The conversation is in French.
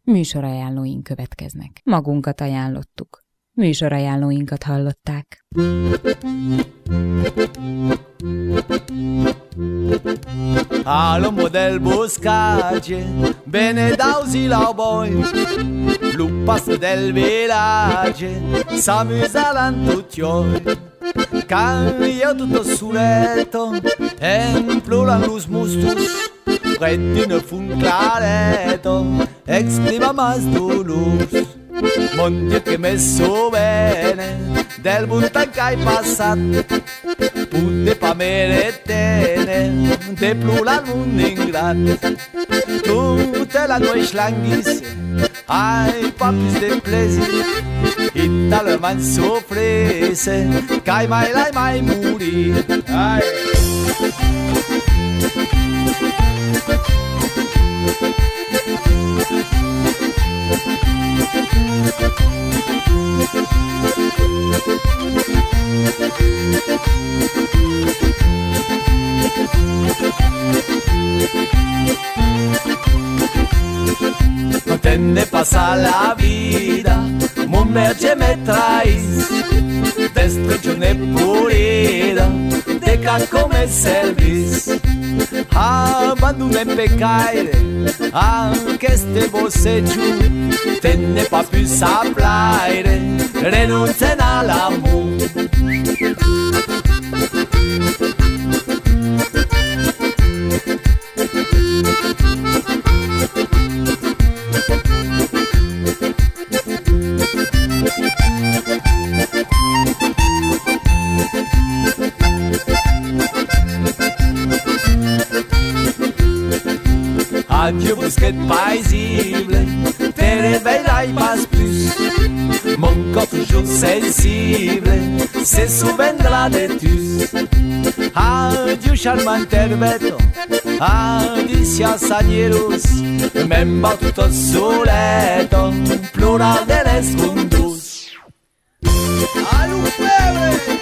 Műsorajánlóink következnek. Magunkat ajánlottuk. Műsorajánlóinkat hallották. All'uomo del boscace, bene dausi la boi, lupas del village, s'amusa l'antuccioi. Can io tutto suretto, implora los mustus, rettino fun clareto, exclama mas dolus. Mon Dio che messo bene, del buntan che hai passato, putte pa meretene, de plural un ingrat. Tutte la noi schlanghis, ai papis de plesir, italo man sofrese, che mai lai mai muri. Tenne pasa la vida, mon merge me traes, destruccione pulida, de ca come servis. Abandona in peccaire, anche ste voce giù, tenne pa più saplaire, renunzen all'amore. Adieu bousquet paisible, te réveillerai pas plus. Mon corps toujours sensible se souviendra de tous. Adieu charmant herbeto, adieu sanieros, memba tutto soleto, plural de les mundus. ¡Ay, febre!